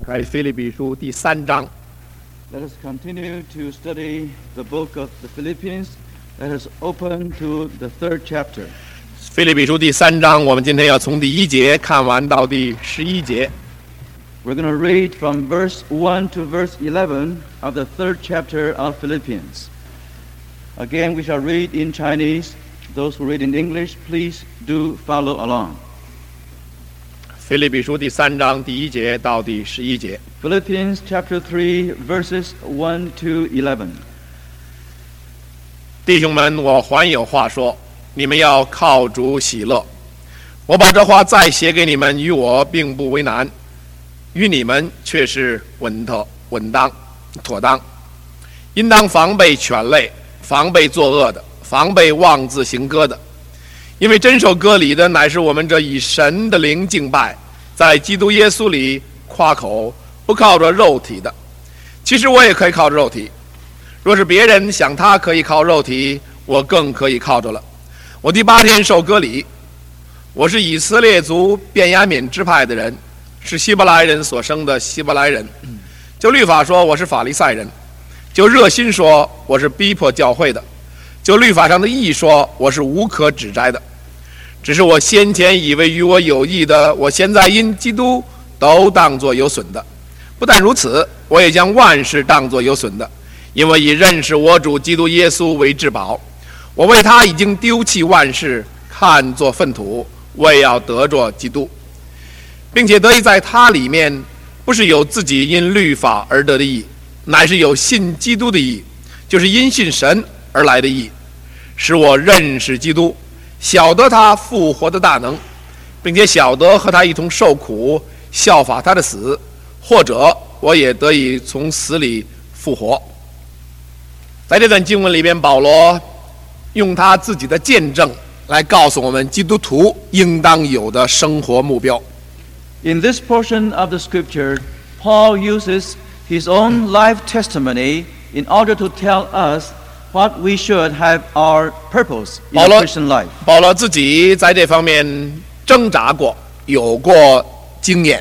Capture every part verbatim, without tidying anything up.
开腓立比书第三章。 Let us continue to study the book of the Philippians. Let us open to the third chapter. 腓立比书第三章，我们今天要从第一节看完到第十一节。 We're going to read from verse one to verse eleven of the third chapter of Philippians. Again, we shall read in Chinese. Those who read in English, please do follow along. 腓立比书第三章第一节到第十一节。 Philippians chapter three, verses one to eleven. 弟兄们，我还有话说，你们要靠主喜乐。我把这话再写给你们，与我并不为难，与你们却是稳妥、稳当、妥当。应当防备犬类，防备作恶的，防备妄自行歌的。因为真受割礼的，乃是我们这以神的灵敬拜，在基督耶稣里夸口，不靠着肉体的。其实我也可以靠着肉体。若是别人想他可以靠肉体，我更可以靠着了。我第八天受割礼，我是以色列族便雅悯支派的人，是希伯来人所生的希伯来人。就律法说，我是法利赛人；就热心说，我是逼迫教会的；就律法上的义说，我是无可指摘的。只是我先前以为与我有益的，我现在因基督都当作有损的。不但如此，我也将万事当作有损的，因为以认识我主基督耶稣为至宝。我为他已经丢弃万事，看作粪土，为要得着基督，并且得以在他里面，不是有自己因律法而得的义，乃是有信基督的义，就是因信神而来的义，使我认识基督，晓得他复活的大能，并且晓得和他一同受苦，效法他的死，或者我也得以从死里复活。在这段经文里边，保罗用他自己的见证来告诉我们基督徒应当有的生活目标。 In this portion of the scripture, Paul uses his own life testimony in order to tell us what we should have our purpose in the Christian life. 保罗自己在这方面挣扎过，有过经验。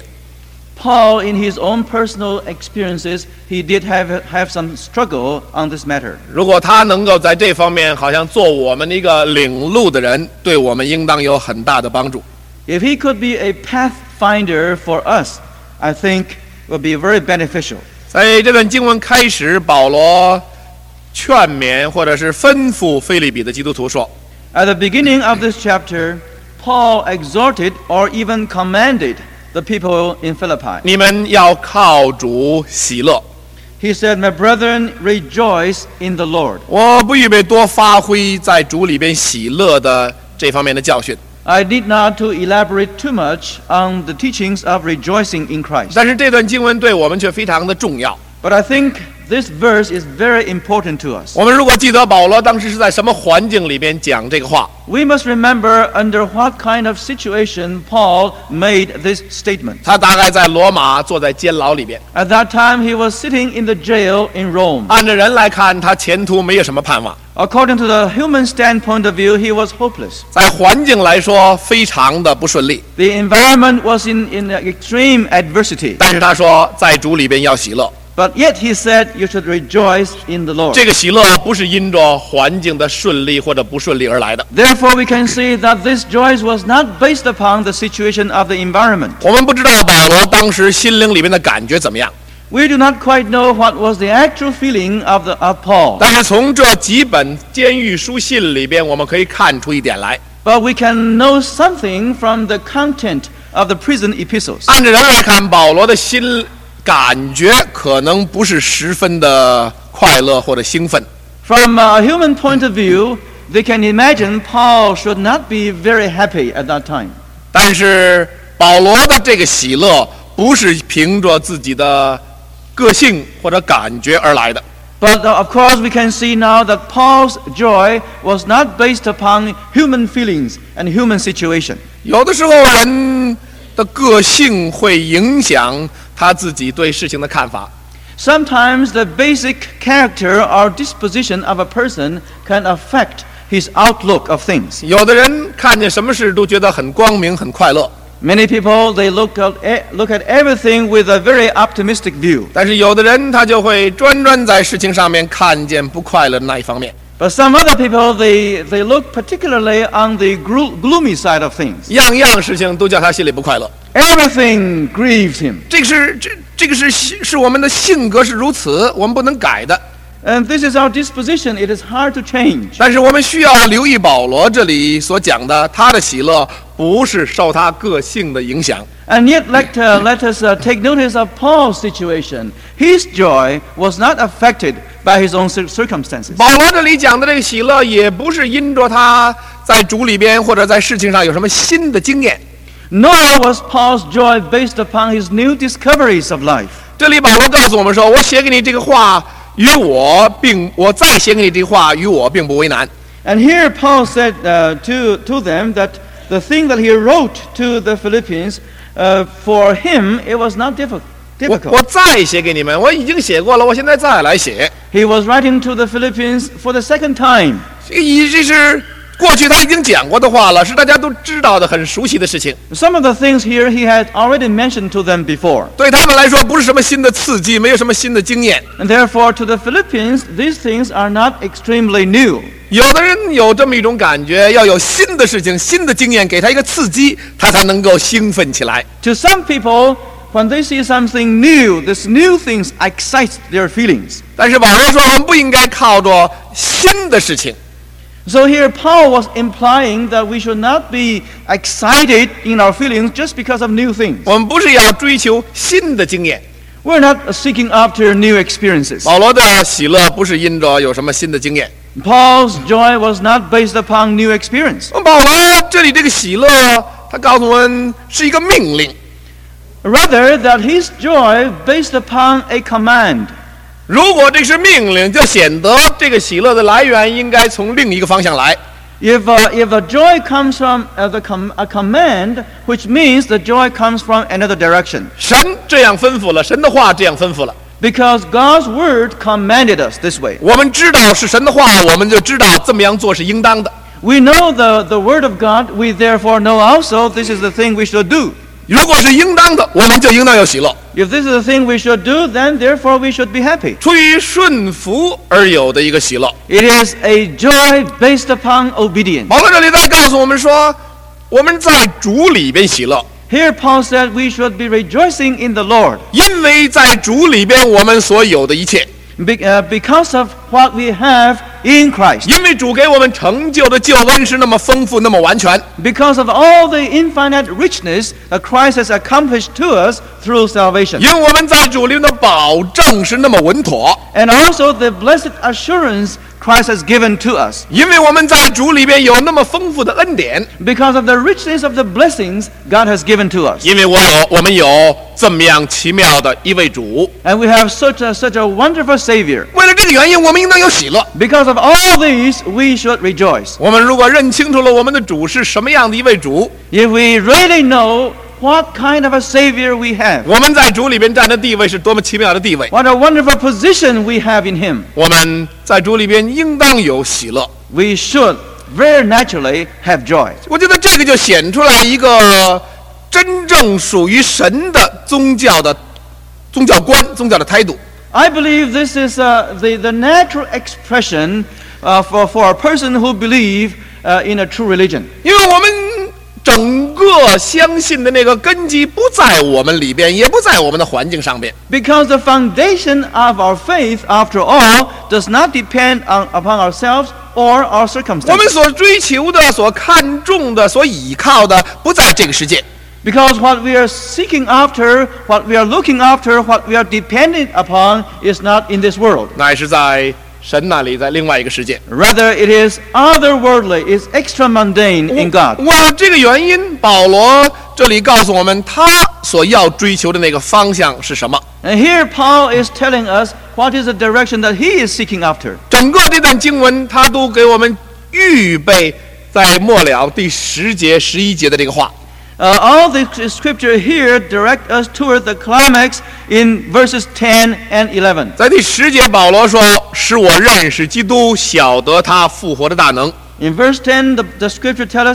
Paul, in his own personal experiences, he did have have some struggle on this matter. 如果他能够在这方面好像做我们的一个领路的人，对我们应当有很大的帮助。 If he could be a pathfinder for us, I think would be very beneficial. 在这段经文开始，保罗劝勉或者是吩咐腓立比的基督徒说 At the beginning of this chapter, Paul exhorted or even commanded the people in Philippi. 你们要靠主喜乐。 He said, "My brethren, rejoice in the Lord." 我不预备多发挥在主里边喜乐的这方面的教训， I need not to elaborate too much on the teachings of rejoicing in Christ. 但是这段经文对我们却非常的重要。 But I think this verse is very important to us. 我们如果记得保罗当时是在什么环境里边讲这个话， We must remember under what kind of situation Paul made this statement. 他大概在罗马坐在监牢里边， At that time, he was sitting in the jail in Rome. 按着人来看，他前途没有什么盼望； According to the human standpoint of view, he was hopeless. 在环境来说，非常的不顺利。 The environment was in, in extreme adversity. 但是他说，在主里边要喜乐。 But yet he said, you should rejoice in the Lord. 这个喜乐不是因着环境的顺利或者不顺利而来的。 Therefore, we can see that this joy was not based upon the situation of the environment. 我们不知道保罗当时心灵里面的感觉怎么样， We do not quite know what was the actual feeling of, the, of Paul. 但是从这几本监狱书信里边，我们可以看出一点来。 But we can know something from the content of the prison epistles. 按着人来看，保罗的心感觉可能不是十分的快乐或者兴奋。 From a human point of view, they can imagine Paul should not be very happy at that time. 但是保罗的这个喜乐不是凭着自己的个性或者感觉而来的。 But uh, of course, we can see now that Paul's joy was not based upon human feelings and human situation. 有的时候人的个性会影响他自己对事情的看法。 Sometimes the basic character or disposition of a person can affect his outlook of things. 有的人看见什么事都觉得很光明、很快乐。 Many people, they look at, look at everything with a very optimistic view. 但是有的人他就会专专在事情上面看见不快乐的那一方面。 But some other people, they, they look particularly on the gloomy side of things. 样样事情都叫他心里不快乐。 Everything grieves him. 这个是这这个是是我们的性格是如此，我们不能改的。 And this is our disposition. It is hard to change. 但是我们需要留意保罗这里所讲的，他的喜乐不是受他个性的影响。 And yet, let, uh, let us uh, take notice of Paul's situation. His joy was not affected by his own circumstances. 保罗这里讲的这个喜乐，也不是因着他在主里边或者在事情上有什么新的经验。 Nor was Paul's joy based upon his new discoveries of life. 这里保罗告诉我们说：“我写给你这个话，与我并我再写给你这个话，与我并不为难。” And here Paul said uh, to, to them that the thing that he wrote to the Philippians, uh, for him, it was not difficult. 我我再写给你们，我已经写过了，我现在再来写。 He was writing to the Philippians for the second time. 这这是过去他已经讲过的话了，是大家都知道的、很熟悉的事情。 Some of the things here he had already mentioned to them before. 对他们来说，不是什么新的刺激，没有什么新的经验。 And therefore, to the Philippians, these things are not extremely new. 有的人有这么一种感觉，要有新的事情、新的经验，给他一个刺激，他才能够兴奋起来。 To some people, when they see something new, this new things excites their feelings. 但是保罗说，我们不应该靠着新的事情。 So here Paul was implying that we should not be excited in our feelings just because of new things. 我们不是要追求新的经验。 We're not seeking after new experiences. 保罗的喜乐不是因着有什么新的经验。 Paul's joy was not based upon new experience. 保罗这里这个喜乐，他告诉我们是一个命令。 Rather, that his joy based upon a command. 如果这是命令，就显得这个喜乐的来源应该从另一个方向来。 If uh, if a joy comes from uh, the com- a command, which means the joy comes from another direction. 神这样吩咐了，神的话这样吩咐了。 Because God's word commanded us this way. 我们知道是神的话，我们就知道这么样做是应当的。 We know the, the word of God, we therefore know also this is the thing we should do. 如果是应当的，我们就应当有喜乐。 If this is the thing we should do, then therefore we should be happy. 出于顺服而有的一个喜乐。 It is a joy based upon obedience. 保罗这里在告诉我们说，我们在主里边喜乐， Here Paul said we should be rejoicing in the Lord. 因为在主里边我们所有的一切， Be, uh, because of what we have in Christ. 因为主给我们成就的救恩是那么丰富、那么完全。 Because of all the infinite richness that Christ has accomplished to us through salvation. 因为我们在主里面的保证是那么稳妥， And also the blessed assurance Christ has given to us. 因为我们在主里边有那么丰富的恩典， Because of the richness of the blessings God has given to us. 因为我有我们有这么样奇妙的一位主。 And we have such a, such a wonderful Savior. 为了这个原因，我们应当有喜乐。 Because of all these, we should rejoice. 我们如果认清楚了我们的主是什么样的一位主， If we really know what kind of a Savior we have, 我们在主里边占的地位是多么奇妙的地位。 what a wonderful position we have in Him, 我们在主里边应当有喜乐。 we should very naturally have joy. 我觉得这个就显出来一个真正属于神的宗教的宗教观、宗教的态度。 I believe this is uh, the, the natural expression uh, for, for a person who believes uh, in a true religion. 因为我们整个相信的那个根基不在我们里边，也不在我们的环境上边。 Because the foundation of our faith, after all, does not depend on, upon ourselves or our 我们 circumstances. 所追求的、所看重的、所倚靠的，不在这个世界。 Because what we are seeking after, what we are looking after, what we are dependent upon is not in this world. 乃是在神那里，在另外一个世界。 Rather, it is otherworldly, it's extra mundane in God. 为了这个原因，保罗这里告诉我们，他所要追求的那个方向是什么？ And here Paul is telling us what is the direction that he is seeking after. 整个这段经文，他都给我们预备在末了第十节、十一节的这个话。 Uh, all the scripture here direct us toward the climax in verses ten and eleven. 在第十节，保罗说：“使我认识基督，晓得他复活的大能。” In verse ten, the, the scripture tells us,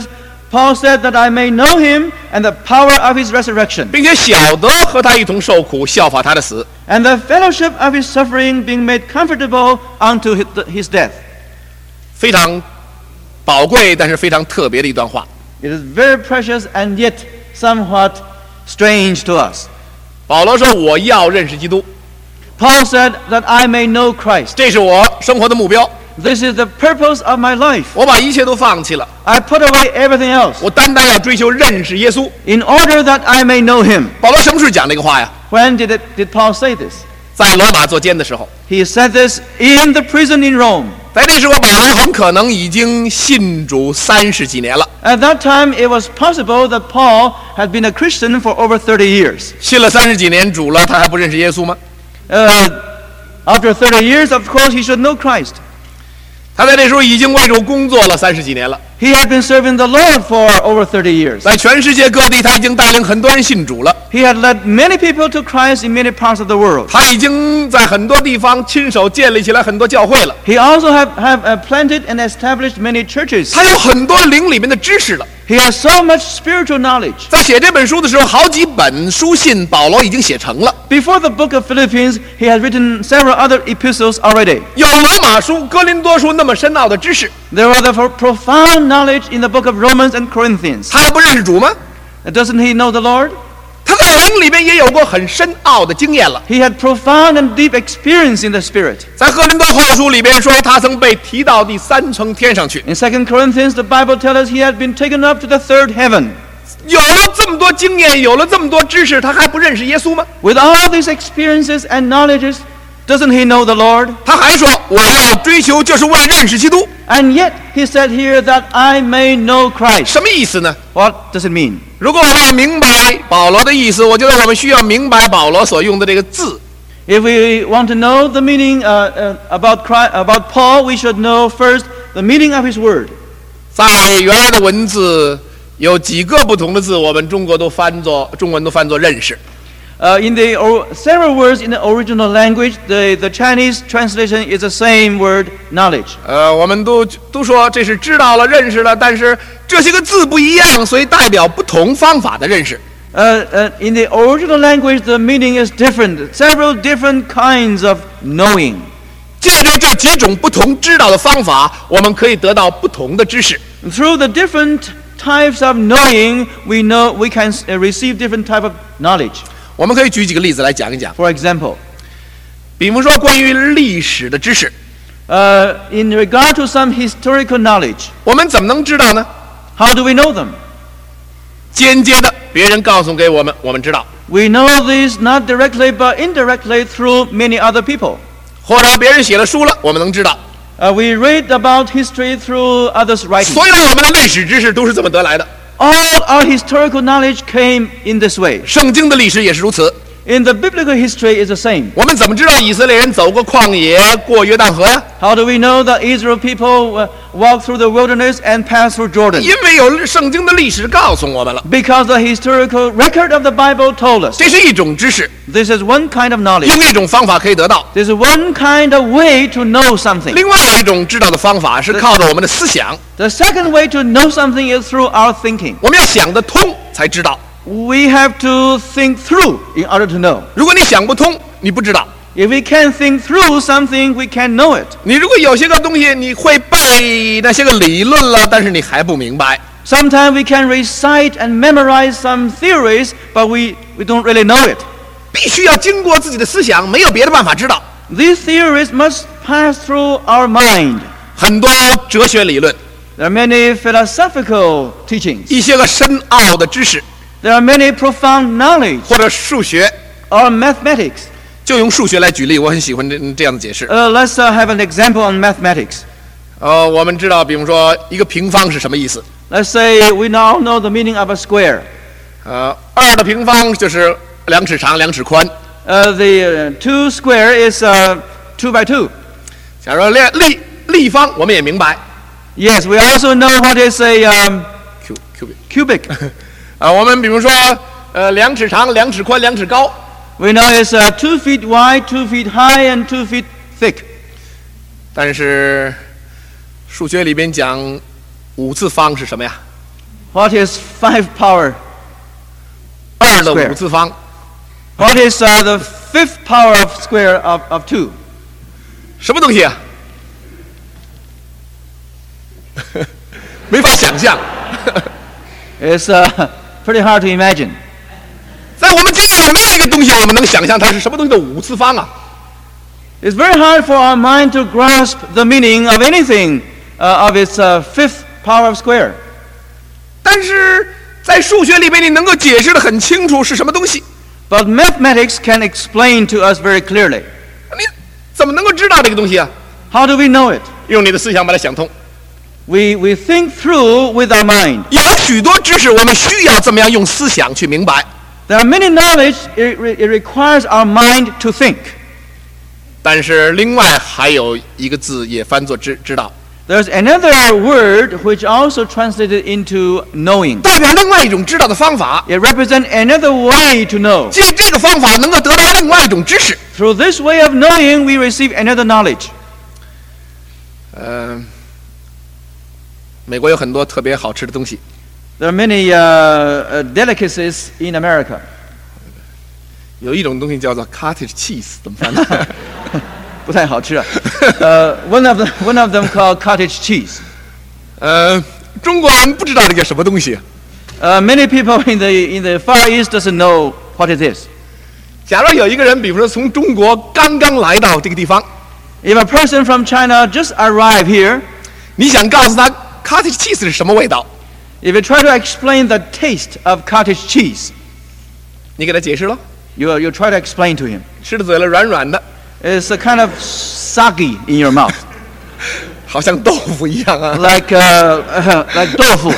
Paul said that I may know him and the power of his resurrection, 并且晓得和他一同受苦，效法他的死。 and the fellowship of his suffering, being made comfortable unto his death. 非常宝贵，但是非常特别的一段话。 It is very precious and yet somewhat strange to us. 保罗说：“我要认识基督， Paul said that I may know Christ. 这是我生活的目标。 This is the purpose of my life. 我把一切都放弃了， I put away everything else 我单单要追求认识耶稣。 in order that I may know him. ” 保罗什么时候讲这个话呀？ When did, it, did Paul say this? 在罗马做监的时候。 He said this in the prison in Rome. 在那时候，保罗很可能已经信主三十几年了， At that time, it was possible that Paul had been a Christian for over thirty years. 信了三十几年主了，他还不认识耶稣吗？ Uh, after thirty years, of course, he should know Christ. 他在那时候已经为主工作了三十几年了， He had been serving the Lord for over thirty years. 在全世界各地，他已经带领很多人信主了。 He had led many people to Christ in many parts of the world. 他已经在很多地方亲手建立起来很多教会了， He also have, have uh, planted and established many churches. 他有很多灵里面的知识了。 He has so much spiritual knowledge. 在写这本书的时候，好几本书信保罗已经写成了， Before the book of Philippians, he had written several other epistles already. 有罗马书、哥林多书那么深奥的知识， There are the profound knowledge in the book of Romans and Corinthians. 他还不认识主吗？ Doesn't he know the Lord? 他在灵里面也有过很深奥的经验了。 He had profound and deep experience in the Spirit. 在哥林多后书里边说，他曾被提到第三层天上去。 In Second Corinthians, the Bible tells us he had been taken up to the third heaven. 有了这么多经验，有了这么多知识，他还不认识耶稣吗？ With all these experiences and knowledges, doesn't he know the Lord? 他还说：“我要追求，就是为了认识基督。 And yet, he said here that I may know ” Christ. 什么意思呢？ What does it mean? 如果我们要明白保罗的意思，我觉得我们需要明白保罗所用的这个字。 If we want to know the meaning uh, uh, about Christ, about Paul, we should know first the meaning of his word. 在原来的文字有几个不同的字，我们中国都翻作中文都翻作认识。 Uh, in the or, several words in the original language, the, the Chinese translation is the same word, knowledge. 呃，我们都都说这是知道了、认识了，但是这些个字不一样，所以代表不同方法的认识。 Uh, uh, in the original language, the meaning is different. Several different kinds of knowing. 借着这几种不同知道的方法，我们可以得到不同的知识。 Through the different types of knowing, we know we can uh, receive different type of knowledge. 我们可以举几个例子来讲一讲。 For example, 比方说关于历史的知识， uh, in regard to some historical knowledge, 我们怎么能知道呢？ how do we know them? 间接的，别人告诉给我们，我们知道； We know these not directly but indirectly through many other people. 或者别人写了书了，我们能知道。 Uh, we read about history through others' writings. 所以呢，我们的历史知识都是这么得来的。 All our historical knowledge came in this way. 圣经的历史也是如此。 In the biblical history is the same. 我们怎么知道以色列人走过旷野、过约旦河呀？ How do we know that Israel people uh, walked through the wilderness and passed through Jordan? 因为有圣经的历史告诉我们了， Because the historical record of the Bible told us. 这是一种知识， This is one kind of knowledge. 用一种方法可以得到。 This is one kind of way to know something. 另外有一种知道的方法是靠着我们的思想， The second way to know something is through our thinking. 我们要想得通才知道。 We have to think through in order to know. 如果你想不通，你不知道。 If we can't think through something, we can't know it. 你如果有些个东西你会背那些个理论了，但是你还不明白， Sometimes we can recite and memorize some theories, but we, we don't really know it. 必须要经过自己的思想，没有别的办法知道。 These theories must pass through our mind. 很多哲学理论， There are many philosophical teachings. 一些个深奥的知识， There are many profound knowledge 或者数学， or mathematics. 就用数学来举例，我很喜欢这这样的解释。 Uh, let's uh, have an example on mathematics. 呃，我们知道，比如说一个平方是什么意思？ Let's say we now know the meaning of a square. 呃，二的平方就是两尺长，两尺宽。 Uh, the uh, two square is uh, two by two. 假如立立立方，我们也明白 Yes, we also know what is a um, Q cubic。 cubic. 啊，我们比如说，呃，两尺长，两尺宽，两尺高。 We know it's uh, two feet wide, two feet high, and two feet thick. 但是数学里边讲五次方是什么呀？ What is five power? 二的五次方。 What is uh, the fifth power of square of, of two? 什么东西啊？没法想象。 It's uh, pretty hard to imagine. 在我们经验里没有一个东西我们能想象它是什么东西的五次方啊。 It's very hard for our mind to grasp the meaning of anything uh, of its uh, fifth power of square. 但是在数学里面，你能够解释得很清楚是什么东西。 But mathematics can explain to us very clearly. 你怎么能够知道这个东西啊？ How do we know it? 用你的思想把它想通。 We, we think through with our mind. 有许多知识，我们需要怎么样用思想去明白。 There are many knowledge, it, it requires our mind to think. 但是另外还有一个字也翻作知知道， There's another word which also translated into knowing. 代表另外一种知道的方法。 It represents another way to know. 借这个方法能够得到另外一种知识。 Through this way of knowing, we receive another knowledge. 呃，美国有很多特别好吃的东西， There are many uh, uh, delicacies in America. 有一种东西叫做 cottage cheese， 怎么翻呢？ 不太好吃啊。uh, one of them, one of them called cottage cheese. 呃，中国人不知道这叫什么东西。 Uh, many people in the in the Far East doesn't know what it is. 假如有一个人，比如说从中国刚刚来到这个地方， If a person from China just arrived here, 你想告诉他 cottage cheese 是什么味道， if you try to explain the taste of cottage cheese, 你给他解释了， you you try to explain to him. 吃的嘴了软软的， It's a kind of soggy in your mouth, 好像豆腐一样啊。 like uh, uh, like tofu.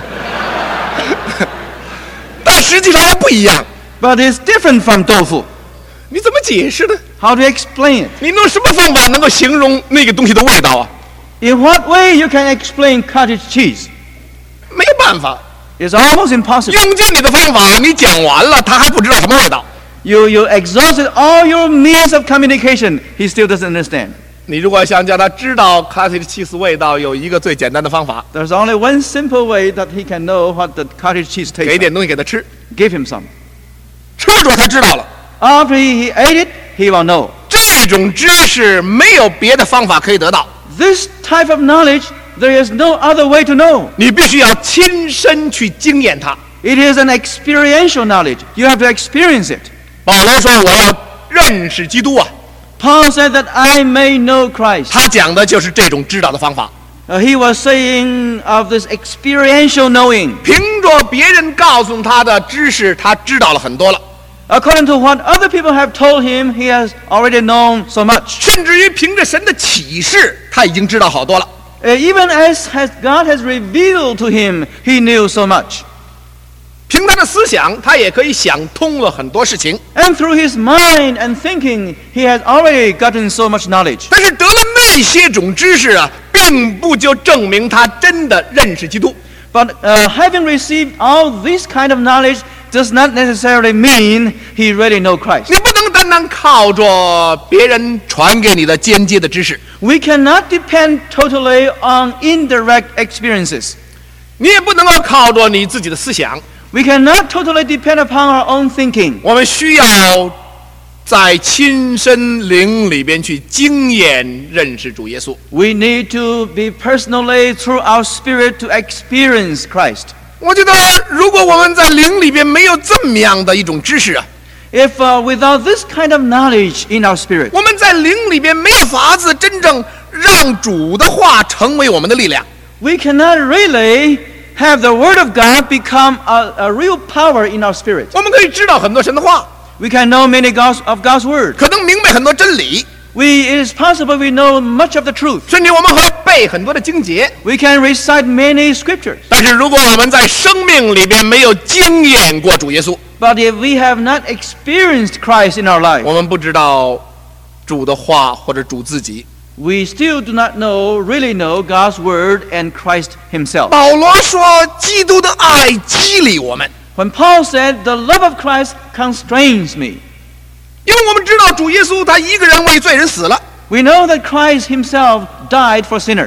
但实际上还不一样， But it's different from tofu. 你怎么解释呢？ How do you explain it? 你用什么方法能够形容那个东西的味道啊？ In what way you can explain cottage cheese? 没有办法， It's almost impossible. 用尽你的方法，你讲完了，他还不知道什么味道。 You you exhausted all your means of communication. He still doesn't understand. 你如果想叫他知道 cottage cheese 味道，有一个最简单的方法， There's only one simple way that he can know what the cottage cheese 给 tastes like. 点东西给他吃， Give him some. 吃了之后他知道了。 After he, he ate it, he will know. 这种知识没有别的方法可以得到， This type of knowledge, there is no other way to know. 你必须要亲身去经验它。 It is an experiential knowledge. You have to experience it. 保罗说：“我要认识基督啊！” Paul said that I may know Christ. 他讲的就是这种知道的方法。 Uh, he was saying of this experiential knowing. 凭着别人告诉他的知识，他知道了很多了， According to what other people have told him, he has already known so much. 甚至于凭着神的启示，他已经知道好多了。 Uh, even as has God has revealed to him, he knew so much. 凭他的思想，他也可以想通了很多事情。 And through his mind and thinking, he has already gotten so much knowledge. 但是得了那些种知识啊，并不就证明他真的认识基督。 But uh, having received all this kind of knowledge does not necessarily mean he really knows Christ. 你不能单单靠着别人传给你的间接的知识， We cannot depend totally on indirect experiences. 你也不能够靠着你自己的思想。 We cannot totally depend upon our own thinking. 我们需要在亲身灵里边去经验认识主耶稣。 We need to be personally through our spirit to experience Christ. 我觉得，如果我们在灵里边没有这么样的一种知识啊， If uh, without this kind of knowledge in our spirit, 我们在灵里边没有法子真正让主的话成为我们的力量。 we cannot really have the Word of God become a, a real power in our spirit. 我们可以知道很多神的话， We can know many God's, of God's Word. 可能明白很多真理， We, it is possible we know much of the truth. 甚至我们会背很多的经节。 We can recite many scriptures. 但是如果我们在生命里边没有经验过主耶稣， But if we have not experienced Christ in our life, 我们不知道主的话或者主自己。 we still do not know, really know God's Word and Christ Himself. 保罗说，基督的爱激励我们， When Paul said, the love of Christ constrains me, 因为我们知道主耶稣他一个人为罪人死了， we know that Christ Himself died for sinners.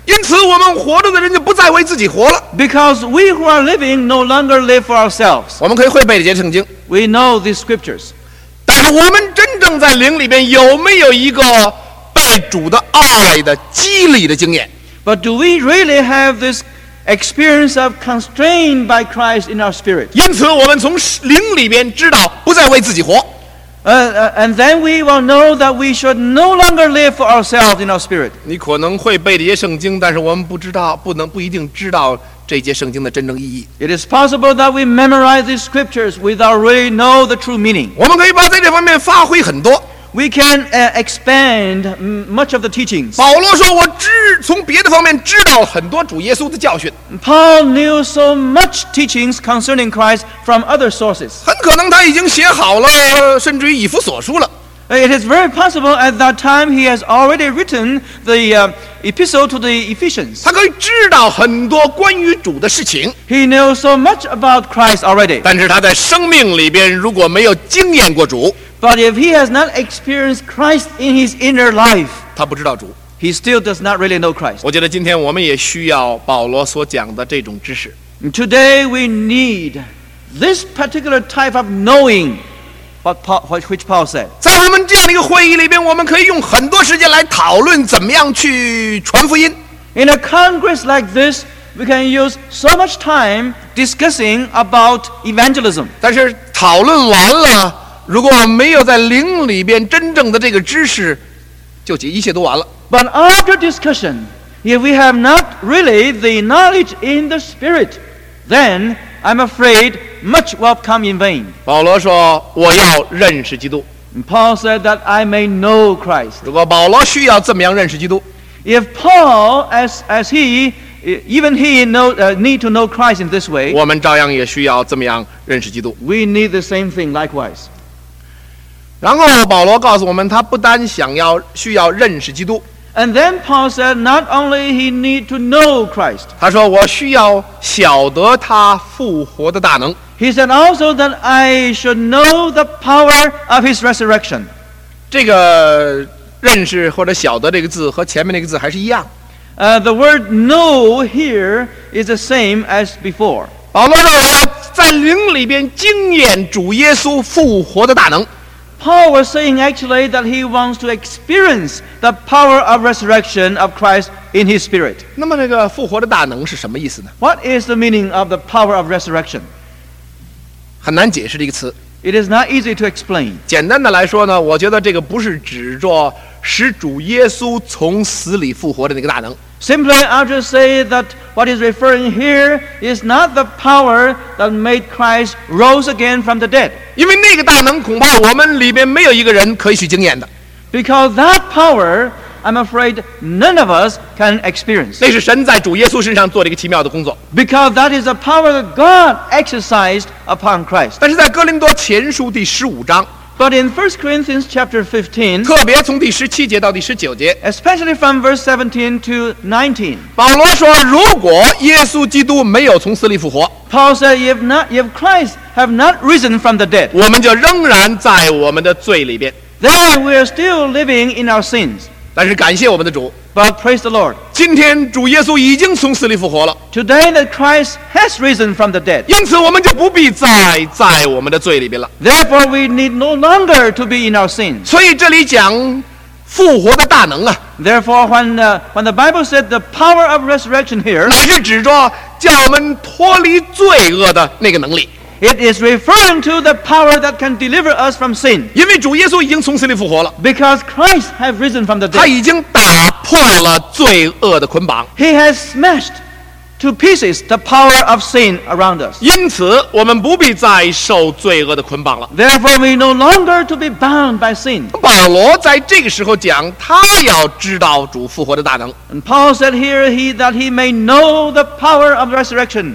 因此，我们活着的人就不再为自己活了。 Because we who are living no longer live for ourselves. 我们可以会背这节圣经， We know these scriptures. 但是我们真正在灵里边有没有一个被主的爱的激励的经验？ But do we really have this experience of constrained by Christ in our spirit? 因此，我们从灵里边知道不再为自己活。 Uh, uh, and then we will know that we should no longer live for ourselves in our spirit. 你可能会背这些圣经，但是我们不知道，不能不一定知道这节圣经的真正意义。 It is possible that we memorize these scriptures without really know the true meaning. 我们可以把在这方面发挥很多。 We can uh, expand m- much of the teachings. 保罗说：“我知从别的方面知道很多主耶稣的教训。 Paul knew so much teachings concerning Christ from other sources. 很可能他已经写好了，甚至于以弗所书了。 It is very possible at that time he has already written the uh, epistle to the Ephesians. 他可以知道很多关于主的事情， He knows so much about Christ already. 但是他在生命里边如果没有经验过主， But if he has not experienced Christ in his inner life, 他不知道主。 he still does not really know Christ. 我觉得今天我们也需要保罗所讲的这种知识。 Today we need this particular type of knowing what Paul, what- which Paul said. 在我们这样的一个会议里边，我们可以用很多时间来讨论怎么样去传福音。 In a congress like this, we can use so much time discussing about evangelism. 但是讨论完了，如果我们没有在灵里边真正的这个知识，就一切都完了。 But after discussion, if we have not really the knowledge in the Spirit, then I'm afraid much will come in vain. 保罗说：“我要认识基督。 And Paul said that I may know Christ. ” 如果保罗需要这么样认识基督， If Paul, as, as he, even he know, uh, need to know Christ in this way, 我们照样也需要这么样认识基督。 we need the same thing likewise. 然后保罗告诉我们，他不单想要需要认识基督， And then Paul said not only he need to know Christ, 他说：“我需要晓得他复活的大能。 he said also that I should know the power of his resurrection. ” 这个认识或者晓得这个字和前面那个字还是一样。 Uh, the word know here is the same as before. 保罗说：“我要在灵里边经验主耶稣复活的大能。” Paul was saying actually that he wants to experience the power of resurrection of Christ in his spirit. 那么这个复活的大能是什么意思呢？ What is the meaning of the power of resurrection? 很难解释这个词。 It is not easy to explain. 简单的来说呢，我觉得这个不是指着使主耶稣从死里复活的那个大能。 Simply, I'll just say that what is referring here is not the power that made Christ rose again from the dead. 因为那个大能恐怕我们里边没有一个人可以去经验的， Because that power, I'm afraid, none of us can experience. 那是神在主耶稣身上做了一个奇妙的工作。 Because that is the power that God exercised upon Christ. 但是在哥林多前书第十五章， But in First Corinthians chapter fifteen, 特别从第十七节到第十九节， especially from verse seventeen to nineteen, 保罗说：“如果耶稣基督没有从死里复活， Paul said, if not, if Christ have not risen from the dead, 我们就仍然在我们的罪里边。 then we are still living in our sins. 但是感谢我们的主， But praise the Lord. 今天主耶稣已经从死里复活了， Today that Christ has risen from the dead. 因此我们就不必再在我们的罪里边了。 Therefore we need no longer to be in our sins. 所以这里讲复活的大能啊， Therefore when, uh, when the Bible said the power of resurrection here, 乃是指着叫我们脱离罪恶的那个能力。 it is referring to the power that can deliver us from sin. 因为主耶稣已经从死里复活了， Because Christ has risen from the 他 dead. 已经打破了罪恶的捆绑， He has smashed to pieces the power of sin around us. 因此我们不必再受罪恶的捆绑了。 Therefore we no longer to be bound by sin. 保罗在这个时候讲，他要知道主复活的大能。 And Paul said here he, that he may know the power of resurrection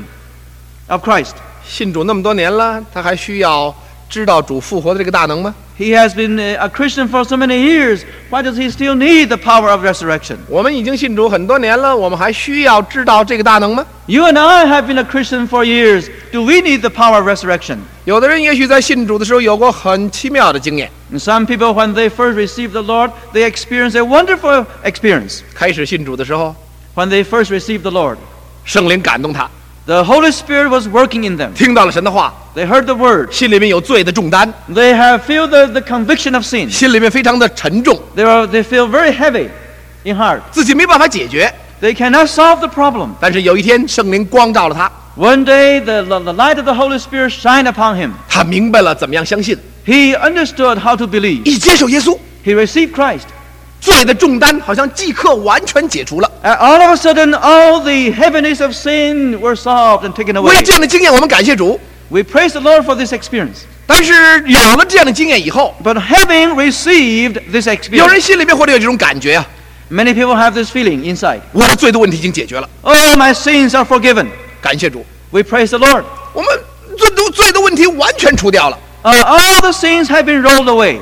of Christ. 信主那么多年了，他还需要知道主复活的这个大能吗？ He has been a Christian for so many years. Why does he still need the power of resurrection? 我们已经信主很多年了，我们还需要知道这个大能吗？ You and I have been a Christian for years. Do we need the power of resurrection? 有的人也许在信主的时候有过很奇妙的经验， And some people, when they first receive the Lord, they experience a wonderful experience. 开始信主的时候， when they first received the Lord. 圣灵感动他， The Holy Spirit was working in them. 听到了神的话， They heard the word. 心里面有罪的重担， They have feel the, the conviction of sin. 心里面非常的沉重， They, are, they feel very heavy in heart. 自己没办法解决。 They cannot solve the problem. 但是有一天，圣灵光照了他， One day, the, the light of the Holy Spirit shined upon him. 他明白了怎么样相信， He understood how to believe. 一接受耶稣， He received Christ. 罪的重担好像即刻完全解除了。 And all of a sudden, all the heaviness of sin were solved and taken 为 away. 了这样的经验，我们感谢主。 We praise the Lord for this experience. 但是有了这样的经验以后， But having received this 有 experience, 人心里面或者有这种感觉啊， many people have this feeling inside. 我的罪的问题已经解决了， Oh, my sins are forgiven. 感谢主， We praise the Lord. 我们罪的罪的问题完全除掉了。 Uh, all the sins have been rolled away.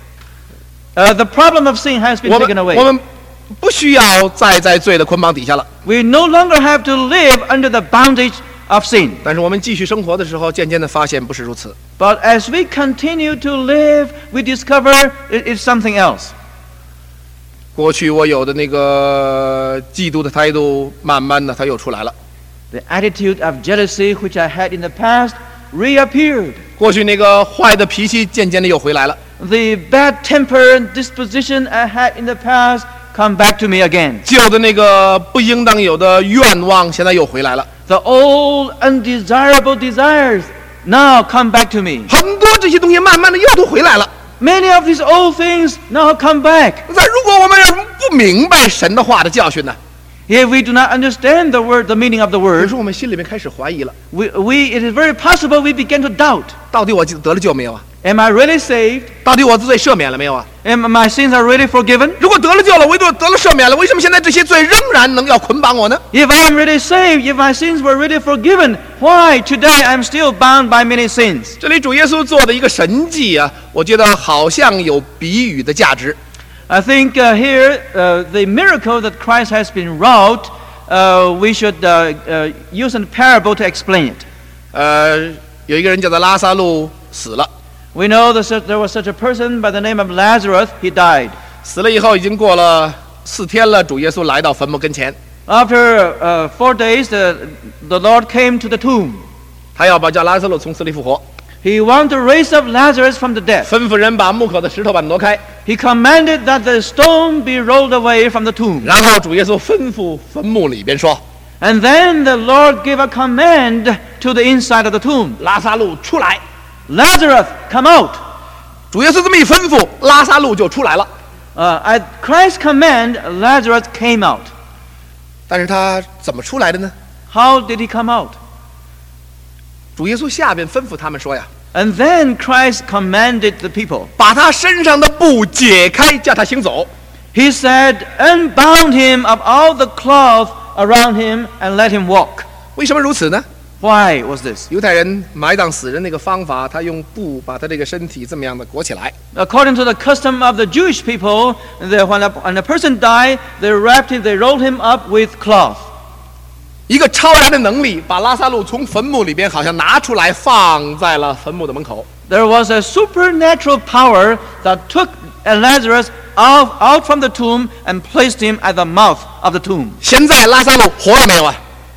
Uh, the problem of sin has been 我 taken 们 away. 我们不需要再在罪的捆绑底下了。 We no longer have to live under the bondage of sin. 但是我们继续生活的时候，渐渐的发现不是如此。 But as we continue to live, we discover it is something else. 过去我有的那个嫉妒的态度，慢慢的它又出来了。 The attitude of jealousy which I had in the past reappeared. 过去那个坏的脾气，渐渐的又回来了。 The bad temper and disposition I had in the past come back to me again. 旧的那个不应当有的愿望，现在又回来了。 The old undesirable desires now come back to me. 很多这些东西慢慢的又都回来了。 Many of these old things now come back. 但如果我们要是不明白神的话的教训呢？ If we do not understand the word, the meaning of the 有 word, 时候我们心里面开始怀疑了， we, we, it is very possible we begin to doubt. 到底我得了救没有啊？ Am I really saved? 到底我的罪赦免了没有啊？ Am my sins are really forgiven? 如果得了救了，唯独得了赦免了，为什么现在这些罪仍然能要捆绑我呢？ If I am really saved, if my sins were really forgiven, why today I am still bound by many sins? 这里主耶稣做的一个神迹啊，我觉得好像有比喻的价值。 I think uh, here uh, the miracle that Christ has been wrought, uh, we should uh, uh, use a parable to explain it. 呃，有一个人叫做拉萨路死了， We know that such- there was such a person by the name of Lazarus. He died. 死了以后已经过了四天了，主耶稣来到坟墓跟前， After uh, four days, the, the Lord came to the tomb. 他要把叫拉萨路从死里复活， He wanted to raise up Lazarus from the dead. 吩咐人把墓口的石头把它挪开， He commanded that the stone be rolled away from the tomb. 然后主耶稣吩咐坟墓里边说 And then the Lord gave a command to the inside of the tomb. 拉萨路出来。 Lazarus, come out. 主耶稣这么一吩咐，拉萨路就出来了。 Uh, at Christ's command, Lazarus came out. 但是他怎么出来的呢？ How did he come out? 主耶稣下边吩咐他们说呀， And then Christ commanded the people. 把他身上的布解开，叫他行走。 He said, unbound him of all the cloth around him and let him walk. 为什么如此呢？ Why was this? 犹太人埋葬死人那个方法，他用布把他这个身体这么样的裹起来。 According to the custom of the Jewish people, the, when, a, when a person died, they wrapped him, they rolled him up with cloth. 一个超然的能力，把拉萨路从坟墓里边好像拿出来，放在了坟墓的门口。 There was a supernatural power that took Lazarus out, out from the tomb and placed him at the mouth of the tomb. 现在拉萨路活了没有啊？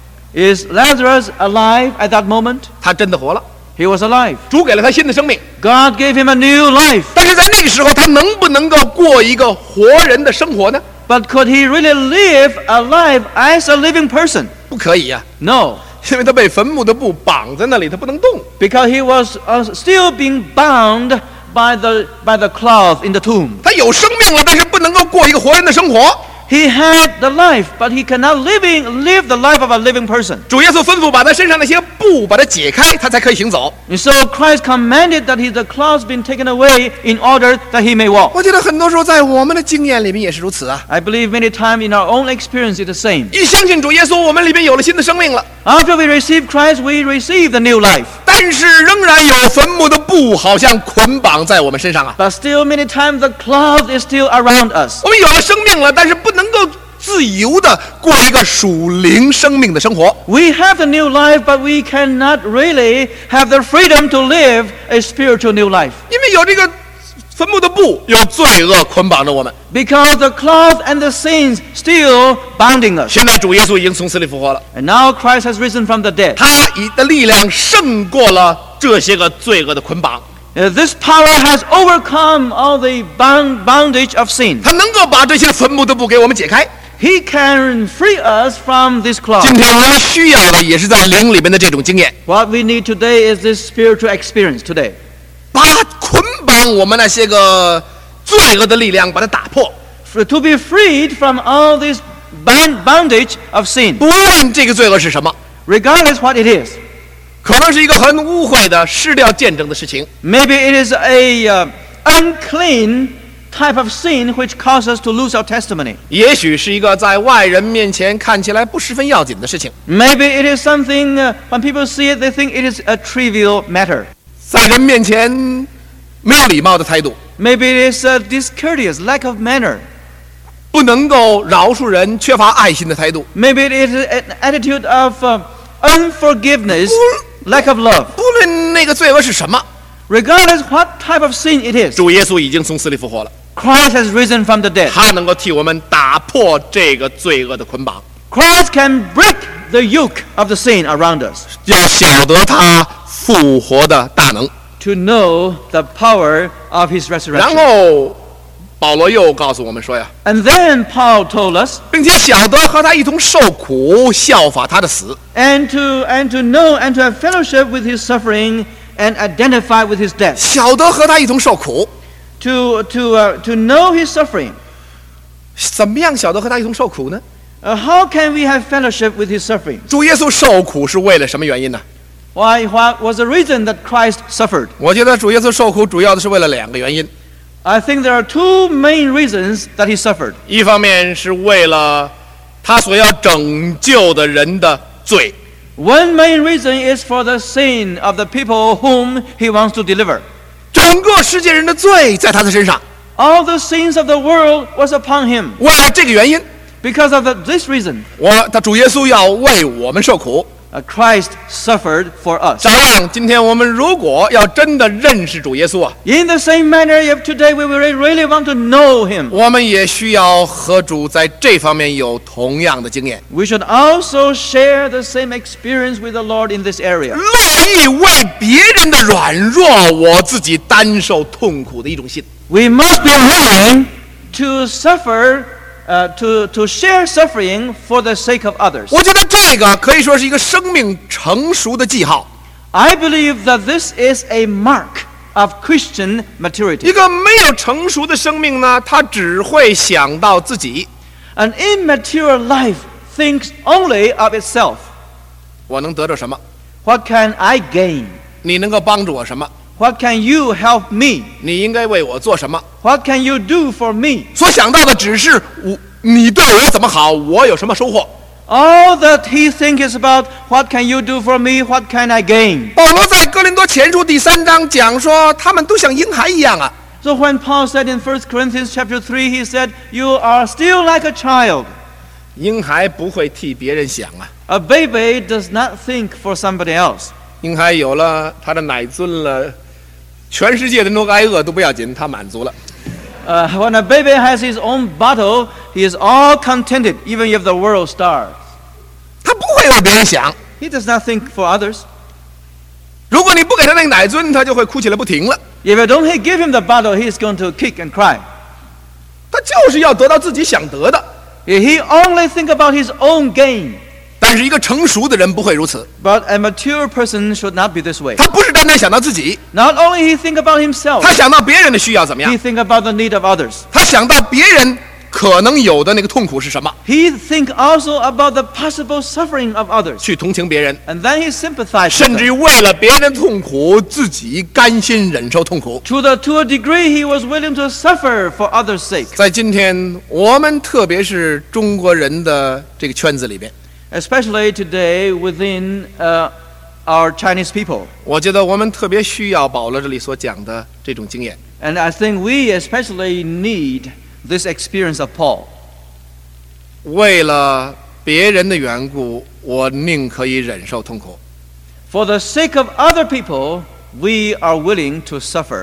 Is Lazarus alive at that moment? 他真的活了， He was alive. 主给了他新的生命。 God gave him a new life. 但是在那个时候，他能不能够过一个活人的生活呢？ But could he really live a life as a living person? 不可以呀、 No, 因为他被坟墓的布绑在那里，他不能动。 because he was uh, still being bound by the, by the cloth in the tomb. 他有生命了，但是不能够过一个活人的生活。 He had the life, but he cannot living, live the life of a living person. 主耶稣吩咐把他身上那些布把它解开，他才可以行走。 And so Christ commanded that his, the cloths been taken away in order that he may walk. 我觉得很多时候在我们的经验里面也是如此啊。 I believe many times in our own experience it's the same. 一相信主耶稣，我们里面有了新的生命了， After we receive Christ, we receive the new life. 但是仍然有坟墓的布好像捆绑在我们身上啊。 But still many times the cloth is still around us. 我们有了生命了，但是不能够自由的过一个属灵生命的生活。 We have the new life, but we cannot really have the freedom to live a spiritual new life. 因为有这个坟墓的布有罪恶捆绑着我们。 Because the cloth and the sins still bounding us. 现在主耶稣已经从死里复活了， And now Christ has risen from the dead. 他以的力量胜过了这些个罪恶的捆绑， Uh, this power has overcome all the bound, bondage of sin. 他能够把这些坟墓的布给我们解开。 He can free us from this cloth. 今天我们需要的也是在灵里面的这种经验， What we need today is this spiritual experience today. 把捆绑我们那些个罪恶的力量把它打破。 For, to be freed from all this bond, bondage of sin. 不论这个罪恶是什么， Regardless what it is. 可能是一个很污秽的失掉见证的事情， Maybe it is a uh, unclean type of sin which causes us to lose our testimony. 也许是一个在外人面前看起来不十分要紧的事情， Maybe it is something, uh, when people see it, they think it is a trivial matter. 在人面前没有礼貌的态度， Maybe it is a discourteous, lack of manner. 不能够饶恕人、缺乏爱心的态度。 Maybe it is an attitude of uh, unforgiveness, lack of love. 不论那个罪恶是什么， Regardless what type of sin it is, 主耶稣已经从死里复活了， Christ has risen from the dead. 他能够替我们打破这个罪恶的捆绑， Christ can break the yoke of the sin around us, 要晓得他复活的大能。 to know the power of his 然 resurrection. 后保罗又告诉我们说呀， And then Paul told us, 并且晓得和他一同受苦，效法他的死。 and to and to know and to have fellowship with his suffering and identify with his death. 晓得和他一同受苦， To to uh, to know his suffering. 怎么样晓得和他一同受苦呢？ Uh, how can we have fellowship with his suffering? 主耶稣受苦是为了什么原因呢？ Why? What was the reason that Christ suffered? 我觉得主耶稣受苦主要的是为了两个原因， I think there are two main reasons that he suffered. 一方面是为了他所要拯救的人的罪， One main reason is for the sin of the people whom he wants to deliver. 整个世界人的罪在他的身上。 All the sins of the world was upon him. 为了这个原因， Because of the, this reason, 我他主耶稣要为我们受苦。 uh, Christ suffered for us. 照样，今天我们如果要真的认识主耶稣啊， In the same manner, if today we really, really want to know him, 我们也需要和主在这方面有同样的经验， we should also share the same experience with the Lord in this area. 乐意为别人的软弱，我自己担受痛苦的一种心。 We must be willing to suffer, uh, to, to share suffering for the sake of others. 我觉得这个可以说是一个生命成熟的记号。 I believe that this is a mark of Christian maturity. 一个没有成熟的生命呢，他只会想到自己。 An immature life thinks only of itself. 我能得到什么？ What can I gain? 你能够帮助我什么？ What can you help me? 你应该为我做什么？ What can you do for me? 所想到的只是我，你对我怎么好，我有什么收获。 All that he thinks is about what can you do for me? What can I gain? 保罗在哥林多前书第三章讲说，他们都像婴孩一样啊。 So when Paul said in First Corinthians chapter three, he said, you are still like a child. 婴孩不会替别人想啊， A baby does not think for somebody else. 婴孩有了他的奶尊了，全世界的人都挨饿都不要紧，他满足了。 Uh, when a baby has his own bottle, he is all contented, even if the world starves. 他不会为别人想。 He does not think for others. 如果你不给他那个奶尊，他就会哭起来不停了。 If you don't give him the bottle, he is going to kick and cry. 他就是要得到自己想得的。 He only think about his own gain. 但是一个成熟的人不会如此， But a mature person should not be this way. 他不是单单想到自己， Not only he think about himself, 他想到别人的需要怎么 he 样， think about the need of others. 他想到别人可能有的那个痛苦是什么， He think also about the possible suffering of others. 去同情别人， And then he sympathize with 甚至于 them. 为了别人的痛苦，自己甘心忍受痛苦。 To the to a degree he was willing to suffer for others' sake. 在今天我们特别是中国人的这个圈子里边， Especially today within uh, our Chinese people. 我觉得我们特别需要保罗这里所讲的这种经验。 And I think we especially need this experience of Paul. 为了别人的缘故，我宁可以忍受痛苦。 For the sake of other people, we are willing to suffer.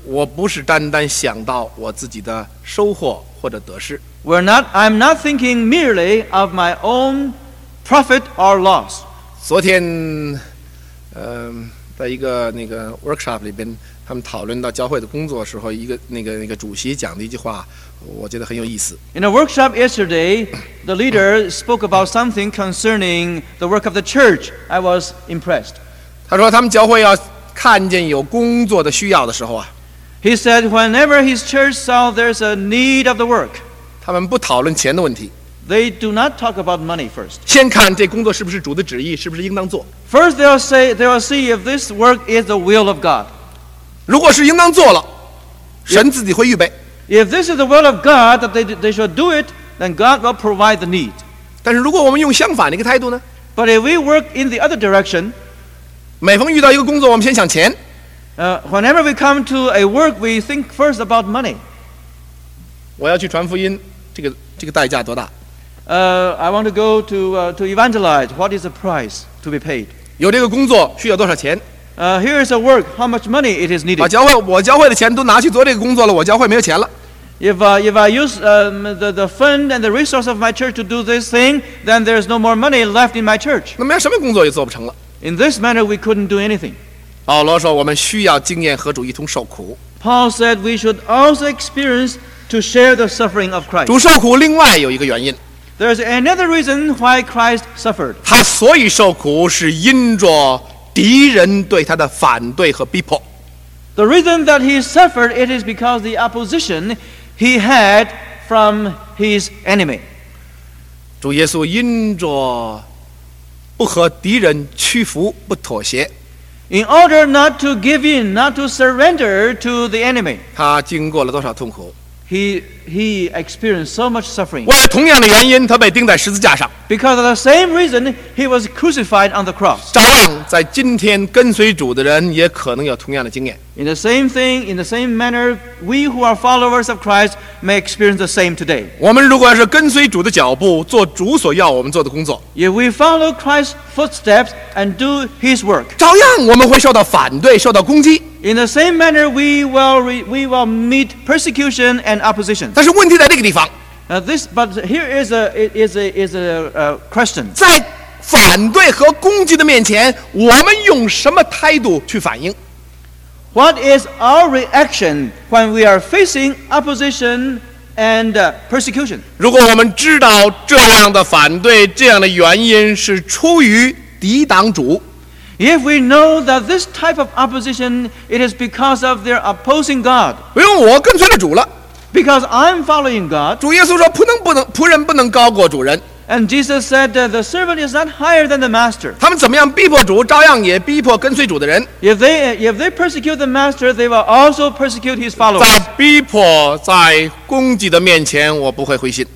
我不是单单想到我自己的收获或者得失。 We're not, I'm not thinking merely of my own profit or loss. 昨天，呃，在一个那个 workshop 里边，他们讨论到教会的工作的时候，一个那个那个主席讲的一句话，我觉得很有意思。 In a workshop yesterday, the leader spoke about something concerning the work of the church. I was impressed. 他说，他们教会要看见有工作的需要的时候啊， He said whenever his church saw there's a need of the work, 他们不讨论钱的问题， they do not talk about money first. 先看这工作是不是主的旨意，是不是应当做。 First, they'll say they will see if this work is the will of God. 如果是应当做了，神自己会预备。 If this is the will of God that they they should do it, then God will provide the need. 但是如果我们用相反的一个态度呢？ But if we work in the other direction, 每逢遇到一个工作，我们先想钱。 uh, whenever we come to a work, we think first about money. 我要去传福音，这个这个代价多大？ Uh, I want to go to uh, to evangelize. What is the price to be paid? 有这个工作需要多少钱？ Uh, here is a work. How much money it is 把 needed? 教会我教会的钱都拿去做这个工作了，我教会没有钱了。 If uh, if I use um, the the fund and the resource of my church to do this thing, then there's no more money left in my church. 那么什么工作也做不成了。 In this manner, we couldn't do anything. 保罗说，我们需要经验和主一同受苦。 Paul said we should also experience to share the suffering of Christ. 主受苦，另外有一个原因， There's another reason why Christ suffered. 他所以受苦是因着敌人对他的反对和逼迫。 The reason that he suffered, it is because the opposition he had from his enemy. 主耶稣因着不和敌人屈服、不妥协， In order not to give in, not to surrender to the enemy, 他经过了多少痛苦？ he, he experienced so much suffering. 为了同样的原因，他被钉在十字架上。 Because of the same reason, he was crucified on the cross. 照样在今天跟随主的人，也可能有同样的经验。 In the same thing, in the same manner, we who are followers of Christ may experience the same today. 我们如果是跟随主的脚步，做主所要我们做的工作， If we follow Christ's footsteps and do his work, 照样我们会受到反对，受到攻击。 in the same manner, we will, re, we will meet persecution and opposition. 但是问题在这个地方， Now this, but here is a, is a, is a, uh question. 在反对和攻击的面前，我们用什么态度去反应？ What is our reaction when we are facing opposition and uh, persecution? 如果我们知道这样的反对、这样的原因是出于抵挡主， If we know that this type of opposition, it is because of their opposing God, 因为我跟随了主了。 because I'm following God, 主耶稣说：“仆能不能仆人不能高过主人。” and Jesus said that the servant is not higher than the master. 他们怎么样逼迫主，照样也逼迫跟随主的人。 If they, if they persecute the master, they will also persecute his followers. 在逼迫、在攻击的面前，我不会灰心。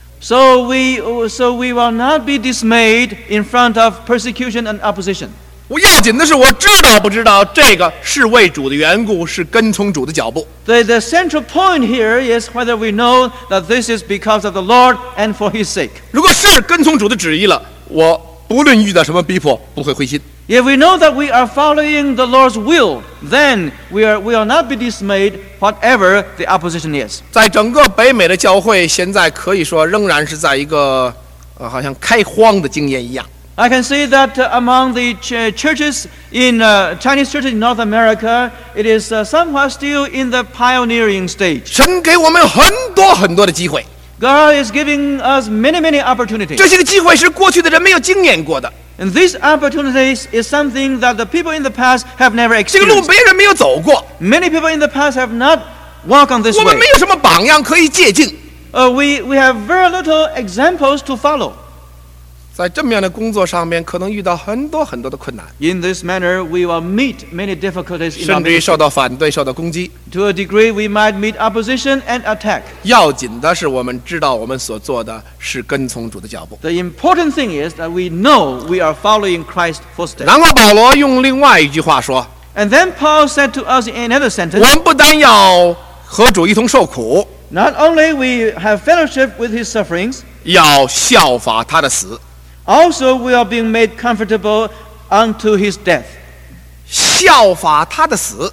So we, so we will not be dismayed in front of persecution and opposition. 我要紧的是，我知道不知道这个是为主的缘故，是跟从主的脚步。 The, the central point here is whether we know that this is because of the Lord and for His sake. 如果是跟从主的旨意了，我不论遇到什么逼迫，不会灰心。 If we know that we are following the Lord's will, then we, are, we will not be dismayed whatever the opposition is. 在整个北美的教会，现在可以说仍然是在一个呃，好像开荒的经验一样。 I can say that uh, among the ch- churches in uh, Chinese churches in North America, it is uh, somewhat still in the pioneering stage. 神给我们很多很多的机会， God is giving us many, many opportunities. 这些个机会是过去的人没有经验过的， And these opportunities is something that the people in the past have never 这个路 experienced. 别人没有走过， Many people in the past have not walked on this 我们 way. 没有什么榜样可以借鉴。 Uh, we, we have very little examples to follow. 在这么样的工作上面，可能遇到很多很多的困难， In this manner, we will meet many difficulties in our 甚至于 ministry. 受到反对、受到攻击。 To a degree, we might meet opposition and attack. 要紧的是，我们知道我们所做的是跟从主的脚步。 The important thing is that we know we are following Christ's footsteps. 然后保罗用另外一句话说： And then Paul said to us in another 我 sentence, 们不单要和主一同受苦， not only we have fellowship with his sufferings, 要效法他的死。 also we are being made comfortable unto his death. 效法他的死，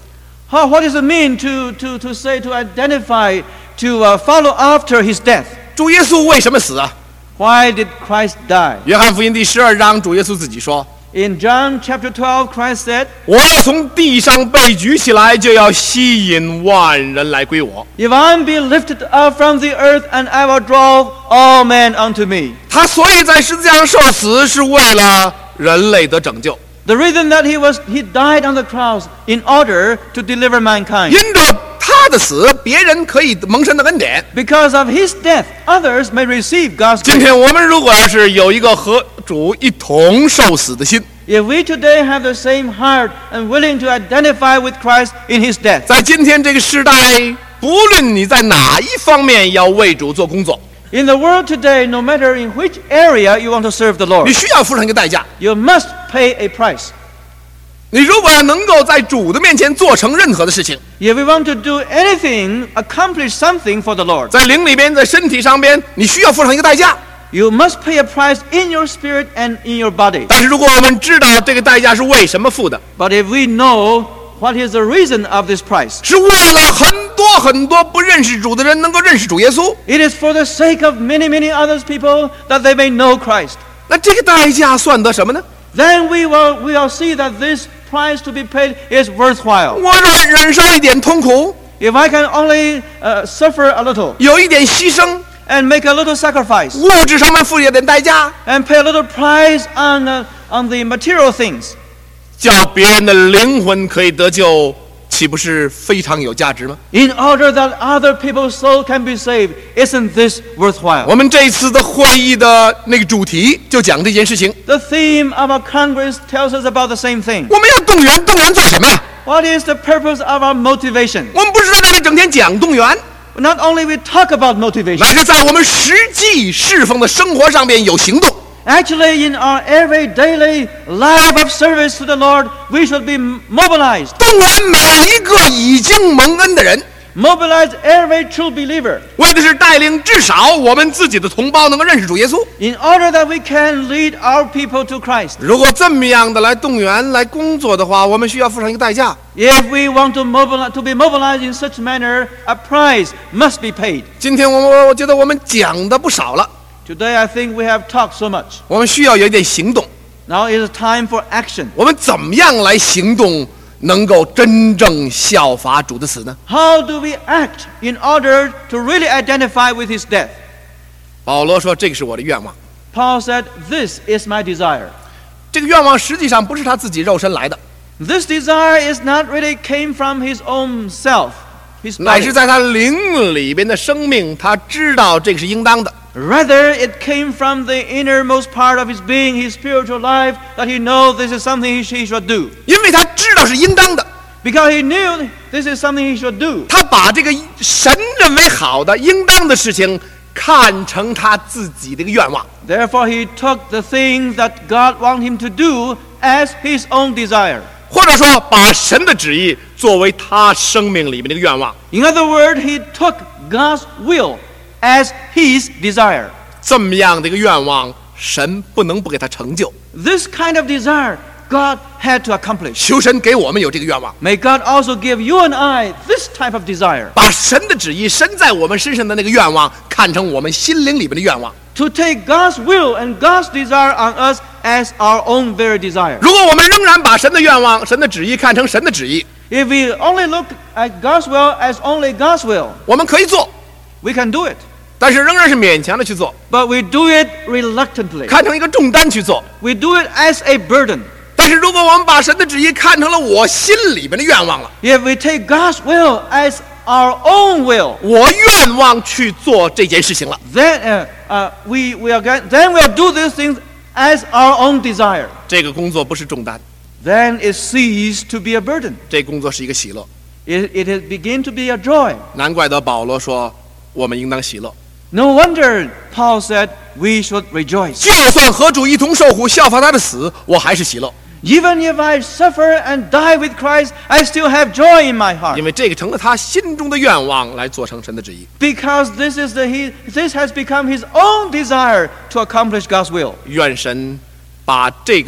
How, what does it mean to, to, to say, to identify, to uh, follow after his death? 主耶稣为什么死啊？ Why did Christ die? 约翰福音第十二章，主耶稣自己说 In John chapter twelve, Christ said,：“ 我要从地上被举起来，就要吸引万人来归我。” If I be lifted up from the earth, and I will draw all men unto me. 他所以在十字架上受死，是为了人类的拯救。 The reason that he was he died on the cross in order to deliver mankind. 因着他的死，别人可以蒙神的恩典。 Because of his death, others may receive God's 今 grace. 天我们如果要是有一个和主一同受死的心， If we today have the same heart and willing to identify with Christ in his death, 在今天这个时代，不论你在哪一方面要为主做工作， in the world today, no matter in which area you want to serve the 你 Lord, 需要付上一个代价。 you must pay a price. 你如果要能够在主的面前做成任何的事情， If we want to do anything, accomplish something for the Lord, 在灵里边，在身体上边，你需要付上一个代价。 you must pay a price in your spirit and in your body. 但是如果我们知道这个代价是为什么付的， But if we know what is the reason of this price, 是为了很多很多不认识主的人能够认识主耶稣， it is for the sake of many, many others people that they may know Christ. 那这个代价算得什么呢？ Then we will we will see that this price to be paid is worthwhile. 我忍忍受一点痛苦， If I can only uh, suffer a little 有一点牺牲， and make a little sacrifice 物质上面付一点代价， and pay a little price on uh, on the material things, 叫别人的灵魂可以得救，岂不是非常有价值吗？ in order that other people's soul can be saved, isn't this worthwhile? 我们这次的会议的那个主题就讲这件事情。 The theme of our Congress tells us about the same thing. 我们要动员，动员做什么呀？ What is the purpose of our motivation? 我们不是在那里整天讲动员， Not only we talk about motivation, 乃是在我们实际侍奉的生活上面有行动。 actually in our every daily life of service to the Lord, we should be mobilized. 动员每一个已经蒙恩的人， Mobilize every true believer 为的是带领至少我们自己的同胞能够认识主耶稣。 in order that we can lead our people to Christ. 如果这么样的来动员、来工作的话，我们需要付上一个代价。 If we want to mobilize, to be mobilized in such manner, a price must be paid. 今天我我我觉得我们讲的不少了， Today I think we have talked so much. 我们需要有一点行动。 Now it is time for action. 我们怎么样来行动，能够真正效法主的死呢？ How do we act in order to really identify with his death? 保罗说：“这个是我的愿望。 Paul said, "This is my desire." 这个愿望实际上不是他自己肉身来的， This desire is not really came from his own self, his 乃是 body. 在他灵里边的生命，他知道这个是应当的。 Rather, it came from the innermost part of his being, his spiritual life, that he knows this is something he sh- he should do. 因为他知道是应当的， Because he knew this is something he should do. 他把这个神认为好的、应当的事情看成他自己的一个愿望。 Therefore, he took the thing that God wanted him to do as his own desire. 或者说，把神的旨意作为他生命里面的一个愿望。 In other words, he took God's will as his desire. 这么样的一个愿望，神不能不给他成就。 This kind of desire God had to accomplish. 求神给我们有这个愿望， May God also give you and I this type of desire, 把神的旨意伸在我们身上的那个愿望，看成我们心灵里面的愿望。 to take God's will and God's desire on us as our own very desire. 如果我们仍然把神的愿望、神的旨意看成神的旨意， If we only look at God's will as only God's will, 我们可以做， we can do it. 但是仍然是勉强的去做， But we do it reluctantly. 看成一个重担去做。 We do it as a burden. 但是如果我们把神的旨意看成了我心里面的愿望了， If we take God's will as our own will, 我愿望去做这件事情了， then uh, uh, we, we are going, then we'll do these things as our own desire. 这个工作不是重担， Then it ceases to be a burden. 这工作是一个喜乐。 It, it has begin to be a joy. 难怪得保罗说，我们应当喜乐。 No wonder Paul said we should rejoice. 就算和主一同受苦，效法他的死，我还是喜乐， Even if I suffer and die with Christ, I still have joy in my heart. 因为这个成了他心中的愿望，来做成神的旨意。 Because this is the he, this has become his own desire to accomplish God's will. 愿神把这个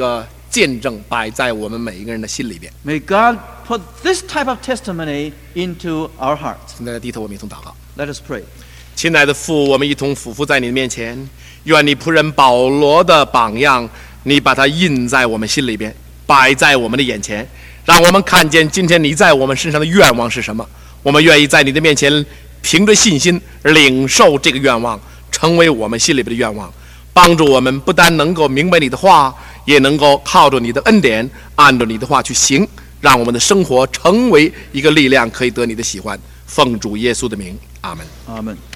见证摆在我们每一个人的心里边。 May God put this type of testimony into our hearts. 现在低头，我们一同祷告。 Let us pray. 亲爱的父，我们一同俯伏在你的面前，愿你仆人保罗的榜样，你把它印在我们心里边，摆在我们的眼前，让我们看见今天你在我们身上的愿望是什么。我们愿意在你的面前凭着信心领受这个愿望，成为我们心里边的愿望，帮助我们不但能够明白你的话，也能够靠着你的恩典，按照你的话去行，让我们的生活成为一个力量，可以得你的喜欢。奉主耶稣的名，阿门。 Amen.